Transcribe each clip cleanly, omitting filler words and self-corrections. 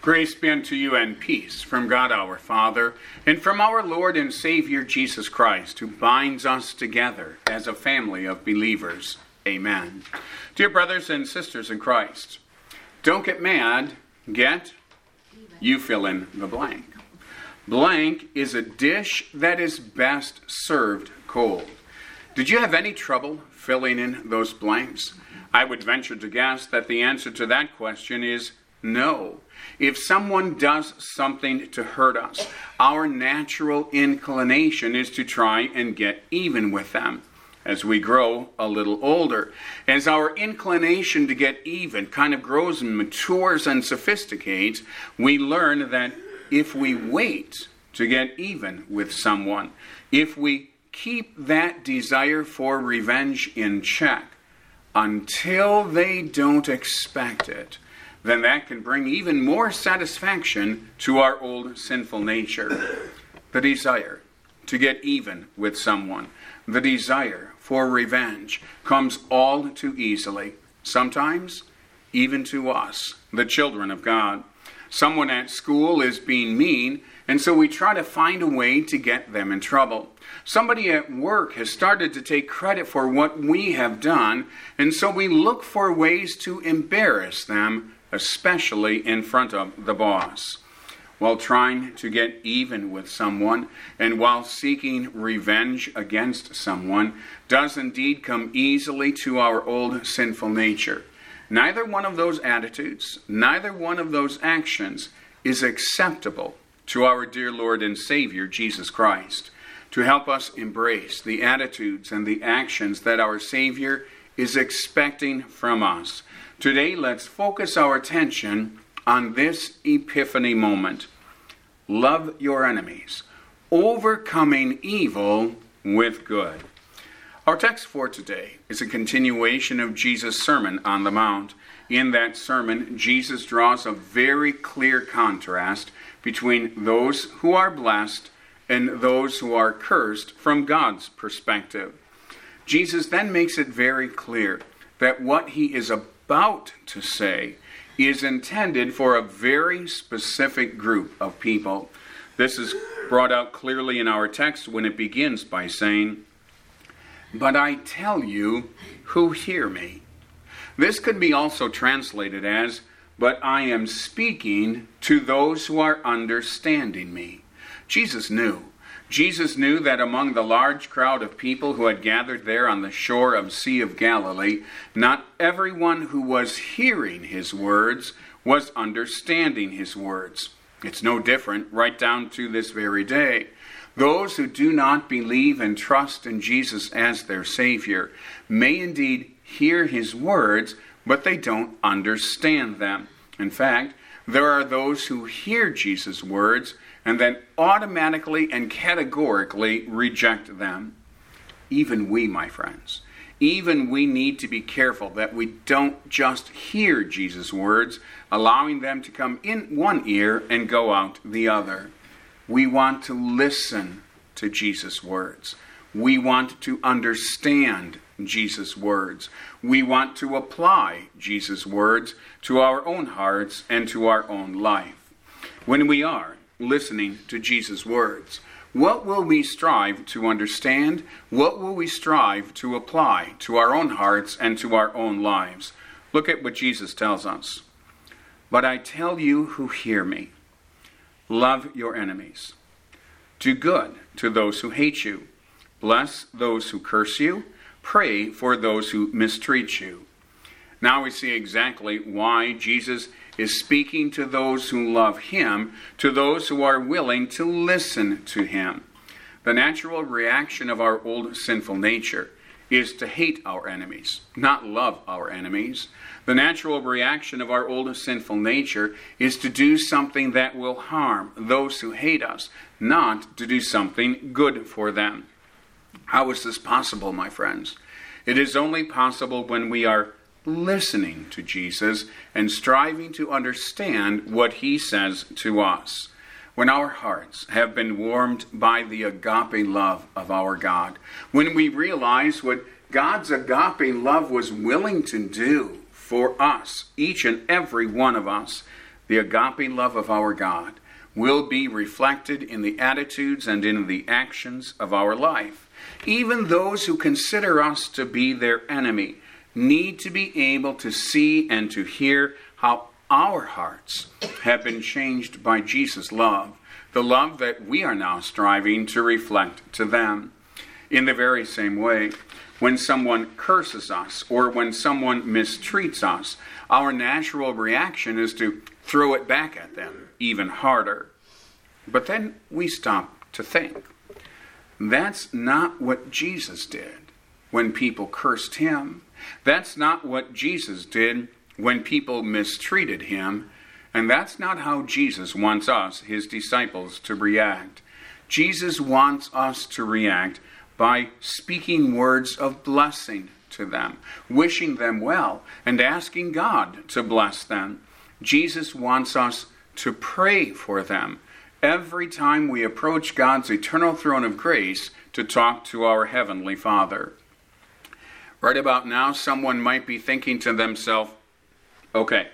Grace be unto you and peace from God our Father and from our Lord and Savior Jesus Christ, who binds us together as a family of believers. Amen. Dear brothers and sisters in Christ, don't get mad, you fill in the blank. Blank is a dish that is best served cold. Did you have any trouble filling in those blanks? I would venture to guess that the answer to that question is no. If someone does something to hurt us, our natural inclination is to try and get even with them. As we grow a little older, as our inclination to get even kind of grows and matures and sophisticates, we learn that if we wait to get even with someone, if we keep that desire for revenge in check until they don't expect it, then that can bring even more satisfaction to our old sinful nature. The desire to get even with someone, the desire for revenge, comes all too easily, sometimes even to us, the children of God. Someone at school is being mean, and so we try to find a way to get them in trouble. Somebody at work has started to take credit for what we have done, and so we look for ways to embarrass them, especially in front of the boss. While trying to get even with someone and while seeking revenge against someone does indeed come easily to our old sinful nature. Neither one of those attitudes, neither one of those actions is acceptable to our dear Lord and Savior, Jesus Christ. To help us embrace the attitudes and the actions that our Savior is expecting from us, today let's focus our attention on this Epiphany moment. Love your enemies, overcoming evil with good. Our text for today is a continuation of Jesus' Sermon on the Mount. In that sermon, Jesus draws a very clear contrast between those who are blessed and those who are cursed from God's perspective. Jesus then makes it very clear that what he is about to say is intended for a very specific group of people. This is brought out clearly in our text when it begins by saying, "But I tell you who hear me." This could be also translated as, "But I am speaking to those who are understanding me." Jesus knew that among the large crowd of people who had gathered there on the shore of Sea of Galilee, not everyone who was hearing his words was understanding his words. It's no different right down to this very day. Those who do not believe and trust in Jesus as their Savior may indeed hear his words, but they don't understand them. In fact, there are those who hear Jesus' words and then automatically and categorically reject them. Even we, my friends, even we need to be careful that we don't just hear Jesus' words, allowing them to come in one ear and go out the other. We want to listen to Jesus' words. We want to understand Jesus' words. We want to apply Jesus' words to our own hearts and to our own life. When we are listening to Jesus' words, what will we strive to understand? What will we strive to apply to our own hearts and to our own lives? Look at what Jesus tells us. "But I tell you who hear me, love your enemies. Do good to those who hate you. Bless those who curse you. Pray for those who mistreat you." Now we see exactly why Jesus is speaking to those who love him, to those who are willing to listen to him. The natural reaction of our old sinful nature is to hate our enemies, not love our enemies. The natural reaction of our old sinful nature is to do something that will harm those who hate us, not to do something good for them. How is this possible, my friends? It is only possible when we are listening to Jesus and striving to understand what he says to us. When our hearts have been warmed by the agape love of our God, when we realize what God's agape love was willing to do for us, each and every one of us, the agape love of our God, will be reflected in the attitudes and in the actions of our life. Even those who consider us to be their enemy need to be able to see and to hear how our hearts have been changed by Jesus' love, the love that we are now striving to reflect to them. In the very same way, when someone curses us or when someone mistreats us, our natural reaction is to throw it back at them even harder. But then we stop to think. That's not what Jesus did when people cursed him. That's not what Jesus did when people mistreated him. And that's not how Jesus wants us, his disciples, to react. Jesus wants us to react by speaking words of blessing to them, wishing them well, and asking God to bless them. Jesus wants us to pray for them every time we approach God's eternal throne of grace to talk to our Heavenly Father. Right about now, someone might be thinking to themselves, okay,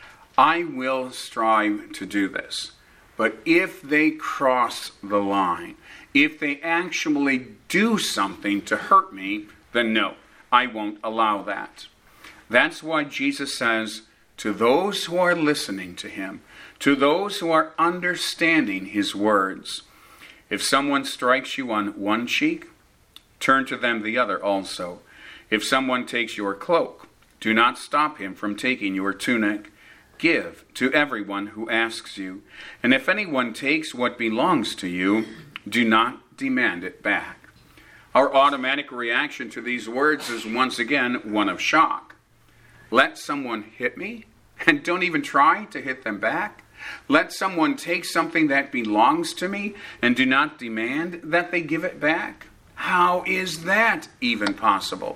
I will strive to do this. But if they cross the line, if they actually do something to hurt me, then no, I won't allow that. That's why Jesus says to those who are listening to him, to those who are understanding his words, if someone strikes you on one cheek, turn to them the other also. If someone takes your cloak, do not stop him from taking your tunic. Give to everyone who asks you. And if anyone takes what belongs to you, do not demand it back. Our automatic reaction to these words is once again one of shock. Let someone hit me and don't even try to hit them back? Let someone take something that belongs to me and do not demand that they give it back? How is that even possible?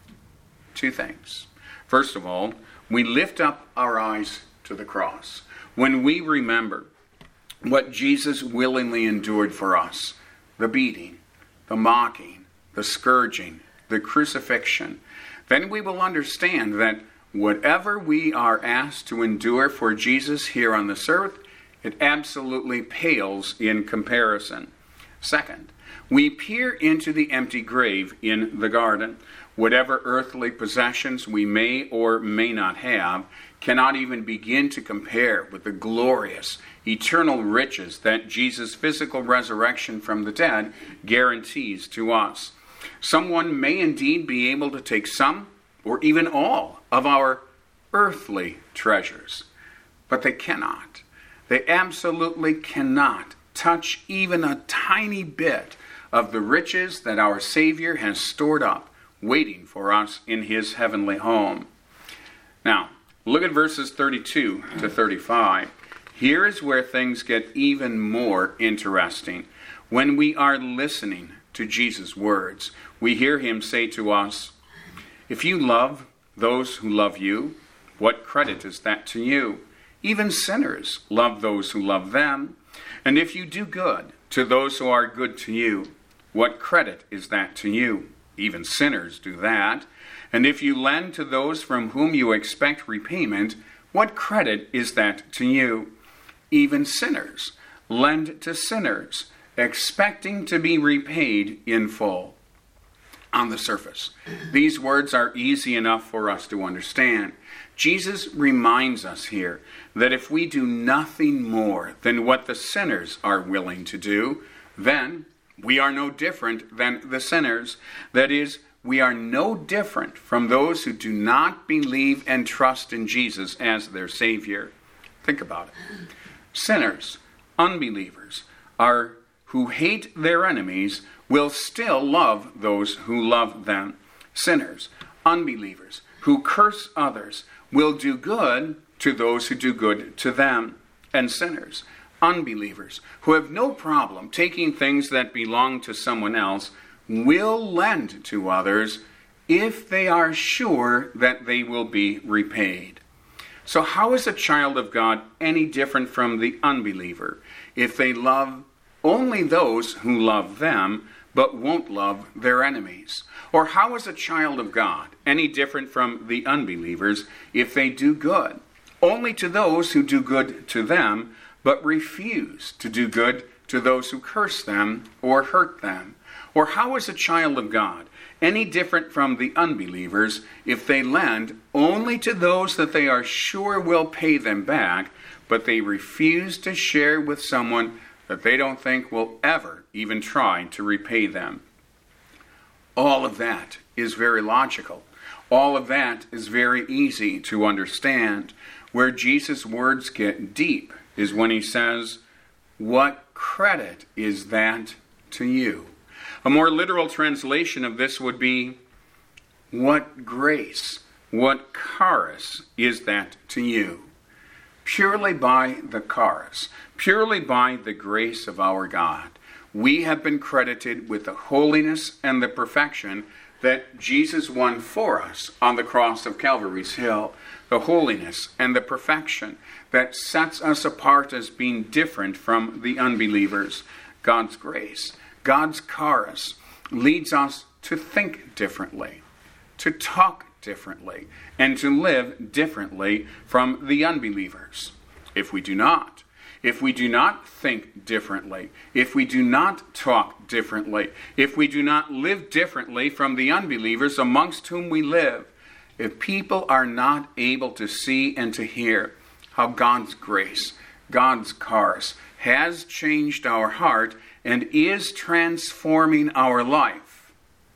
Two things. First of all, we lift up our eyes to the cross. When we remember what Jesus willingly endured for us, the beating, the mocking, the scourging, the crucifixion, then we will understand that whatever we are asked to endure for Jesus here on this earth, it absolutely pales in comparison. Second, we peer into the empty grave in the garden. Whatever earthly possessions we may or may not have cannot even begin to compare with the glorious, eternal riches that Jesus' physical resurrection from the dead guarantees to us. Someone may indeed be able to take some or even all of our earthly treasures, but they cannot. They absolutely cannot touch even a tiny bit of the riches that our Savior has stored up, waiting for us in his heavenly home. Now, look at verses 32 to 35. Here is where things get even more interesting. When we are listening to Jesus' words, we hear him say to us, if you love those who love you, what credit is that to you? Even sinners love those who love them. And if you do good to those who are good to you, what credit is that to you? Even sinners do that. And if you lend to those from whom you expect repayment, what credit is that to you? Even sinners lend to sinners, expecting to be repaid in full. On the surface, these words are easy enough for us to understand. Jesus reminds us here that if we do nothing more than what the sinners are willing to do, then we are no different than the sinners. That is, we are no different from those who do not believe and trust in Jesus as their Savior. Think about it. Sinners, unbelievers, who hate their enemies will still love those who love them. Sinners, unbelievers, who curse others will do good to those who do good to them. And sinners, unbelievers, who have no problem taking things that belong to someone else, will lend to others if they are sure that they will be repaid. So how is a child of God any different from the unbeliever if they love only those who love them but won't love their enemies? Or how is a child of God any different from the unbelievers if they do good only to those who do good to them, but refuse to do good to those who curse them or hurt them? Or how is a child of God any different from the unbelievers if they lend only to those that they are sure will pay them back, but they refuse to share with someone that they don't think will ever even try to repay them? All of that is very logical. All of that is very easy to understand. Where Jesus' words get deep is when he says, "What credit is that to you?" A more literal translation of this would be, "What grace, what charis is that to you?" Purely by the charis, purely by the grace of our God, we have been credited with the holiness and the perfection that Jesus won for us on the cross of Calvary's Hill. The holiness and the perfection that sets us apart as being different from the unbelievers. God's grace, God's charis, leads us to think differently, to talk differently, and to live differently from the unbelievers. If we do not think differently, if we do not talk differently, if we do not live differently from the unbelievers amongst whom we live, if people are not able to see and to hear how God's grace, God's charis, has changed our heart and is transforming our life,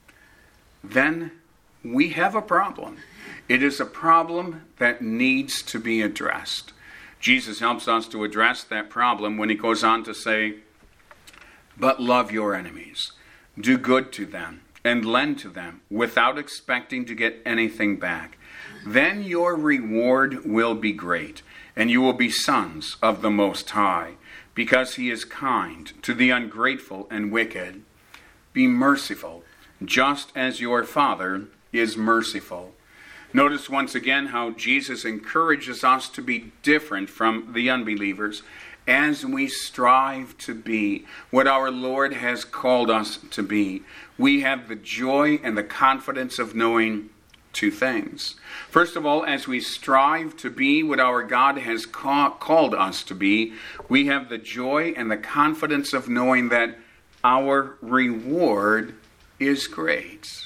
then we have a problem. It is a problem that needs to be addressed. Jesus helps us to address that problem when he goes on to say, "But love your enemies, do good to them, and lend to them without expecting to get anything back. Then your reward will be great, and you will be sons of the Most High, because he is kind to the ungrateful and wicked. Be merciful, just as your Father is merciful." Notice once again how Jesus encourages us to be different from the unbelievers as we strive to be what our Lord has called us to be. We have the joy and the confidence of knowing two things. First of all, as we strive to be what our God has called us to be, we have the joy and the confidence of knowing that our reward is great.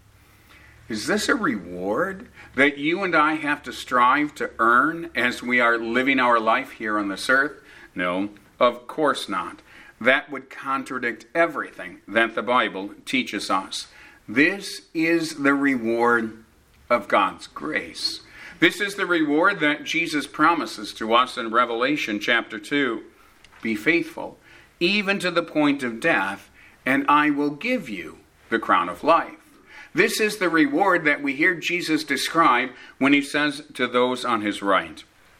Is this a reward that you and I have to strive to earn as we are living our life here on this earth? No, of course not. That would contradict everything that the Bible teaches us. This is the reward of God's grace. This is the reward that Jesus promises to us in Revelation chapter 2. Be faithful, even to the point of death, and I will give you the crown of life. This is the reward that we hear Jesus describe when he says to those on his right,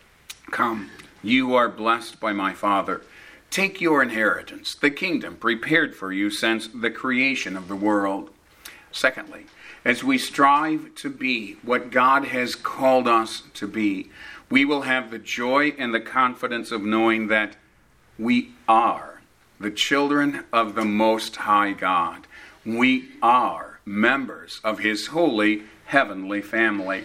"Come, you are blessed by my Father. Take your inheritance, the kingdom prepared for you since the creation of the world." Secondly, as we strive to be what God has called us to be, we will have the joy and the confidence of knowing that we are the children of the Most High God. We are members of his holy heavenly family.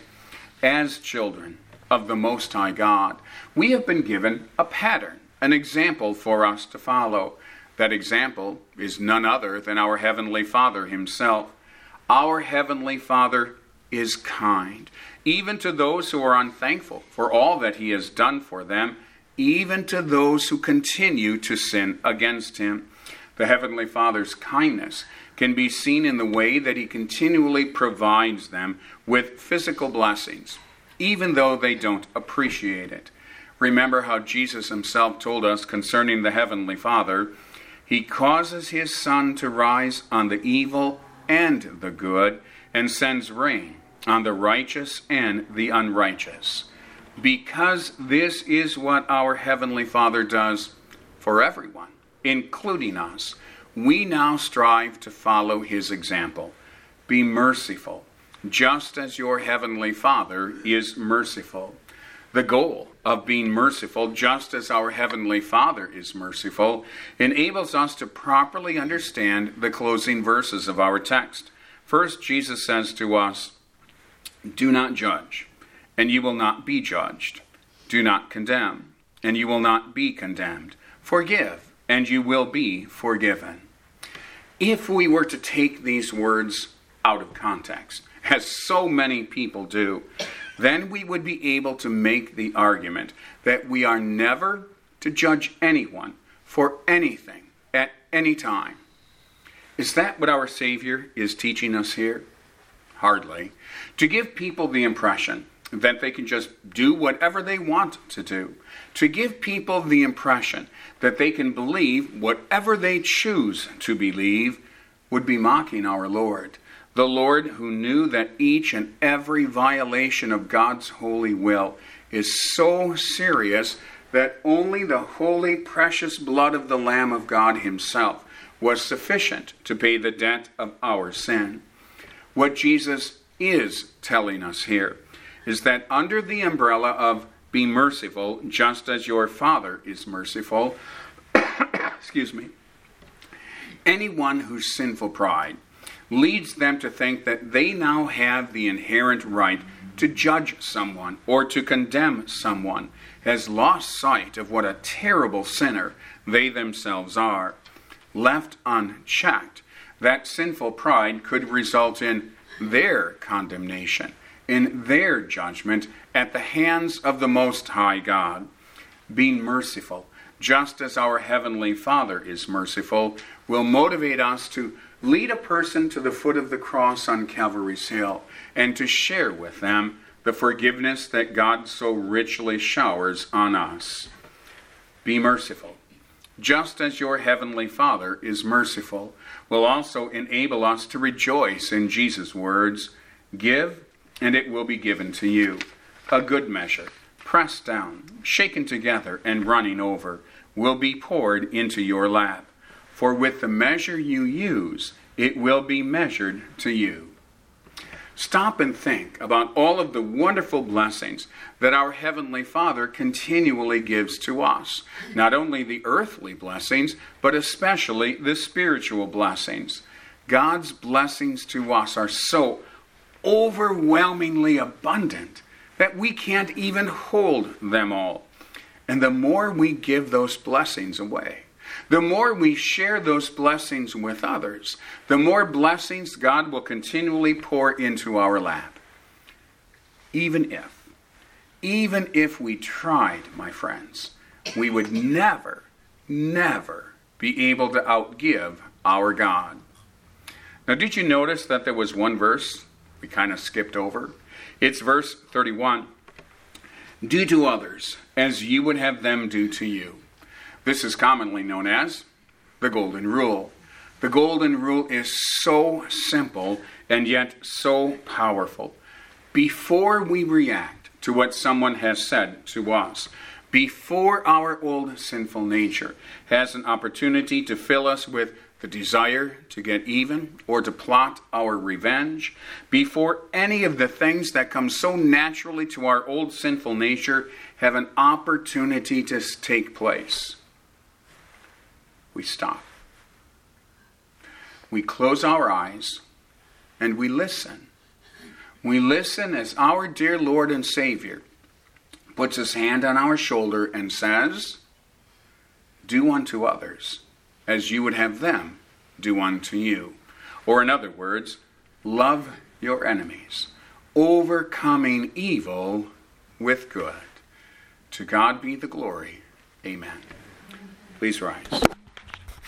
As children of the Most High God, we have been given a pattern, an example for us to follow. That example is none other than our Heavenly Father himself. Our Heavenly Father is kind, even to those who are unthankful for all that he has done for them, even to those who continue to sin against him. The Heavenly Father's kindness can be seen in the way that he continually provides them with physical blessings, even though they don't appreciate it. Remember how Jesus himself told us concerning the Heavenly Father, he causes his sun to rise on the evil and the good, and sends rain on the righteous and the unrighteous. Because this is what our Heavenly Father does for everyone, including us, we now strive to follow his example. Be merciful, just as your Heavenly Father is merciful. The goal of being merciful, just as our Heavenly Father is merciful, enables us to properly understand the closing verses of our text. First, Jesus says to us, "Do not judge, and you will not be judged. Do not condemn, and you will not be condemned. Forgive, and you will be forgiven. If we were to take these words out of context, as so many people do, then we would be able to make the argument that we are never to judge anyone for anything at any time. Is that what our Savior is teaching us here? Hardly. To give people the impression that they can just do whatever they want to do. To give people the impression that they can believe whatever they choose to believe would be mocking our Lord. The Lord who knew that each and every violation of God's holy will is so serious that only the holy, precious blood of the Lamb of God himself was sufficient to pay the debt of our sin. What Jesus is telling us here is that under the umbrella of be merciful, just as your Father is merciful, anyone whose sinful pride leads them to think that they now have the inherent right to judge someone or to condemn someone has lost sight of what a terrible sinner they themselves are. Left unchecked, that sinful pride could result in their condemnation, in their judgment at the hands of the Most High God. Being merciful, just as our Heavenly Father is merciful, will motivate us to lead a person to the foot of the cross on Calvary's Hill and to share with them the forgiveness that God so richly showers on us. Be merciful, just as your Heavenly Father is merciful, will also enable us to rejoice in Jesus' words, give, and it will be given to you. A good measure, pressed down, shaken together, and running over, will be poured into your lap. For with the measure you use, it will be measured to you. Stop and think about all of the wonderful blessings that our Heavenly Father continually gives to us. Not only the earthly blessings, but especially the spiritual blessings. God's blessings to us are so overwhelmingly abundant that we can't even hold them all. And the more we give those blessings away, the more we share those blessings with others, the more blessings God will continually pour into our lap. Even if we tried, my friends, we would never be able to outgive our God. Now, did you notice that there was one verse we kind of skipped over? It's verse 31. Do to others as you would have them do to you. This is commonly known as the Golden Rule. The Golden Rule is so simple and yet so powerful. Before we react to what someone has said to us, before our old sinful nature has an opportunity to fill us with the desire to get even or to plot our revenge, before any of the things that come so naturally to our old sinful nature have an opportunity to take place, we stop. We close our eyes and we listen. We listen as our dear Lord and Savior puts his hand on our shoulder and says, do unto others as you would have them do unto you. Or in other words, love your enemies, overcoming evil with good. To God be the glory. Amen. Please rise.